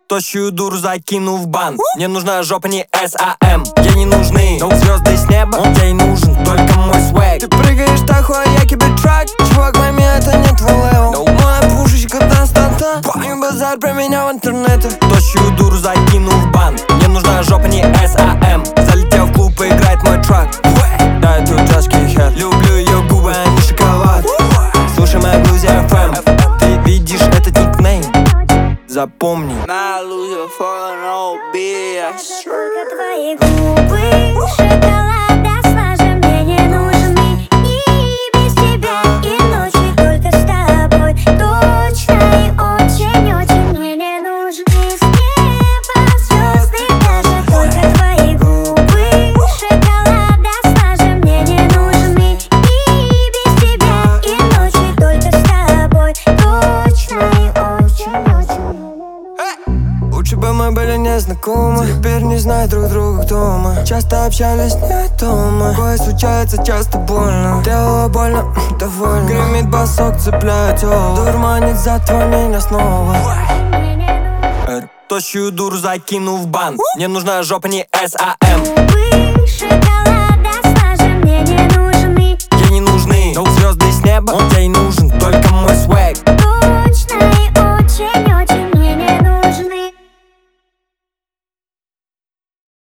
Тощую дуру закину в бан. Мне нужна жопа, не САМ. Ей не нужны звезды с неба, ей нужен только мой свэг. Ты прыгаешь таху, а я кибертрак. Чувак, пойми, это не твой левел. Моя пушечка константа. Не базар про меня в интернете. Тощую дуру закину в бан. Мне нужна жопа, не САМ. Залетел в клуб, играет мой трак. Дай тут тяжкий хэт. Люблю ее губы, а не шоколад. Слушай моя Грузия FM. Ты видишь этот никнейм? Запомни. Только твои губы, шоколада слажа, мне не нужен мир. И без тебя, и ночи только с тобой. Точно и очень-очень мне не нужен из неба звезды даже. Только твои губы, шоколада слажа, мне не нужен мир. И без тебя, и ночи только с тобой. Точно и очень-очень. Лучше бы мы были незнакомы. Теперь не знают друг друга, кто мы. Часто общались не дома. Такое случается часто больно. Дело больно, довольно. Гремит басок, цепляет тело. Дурманит, затвор меня снова. Тощую дуру закину в бан. Мне нужна жопа, не САМ. Шоколад.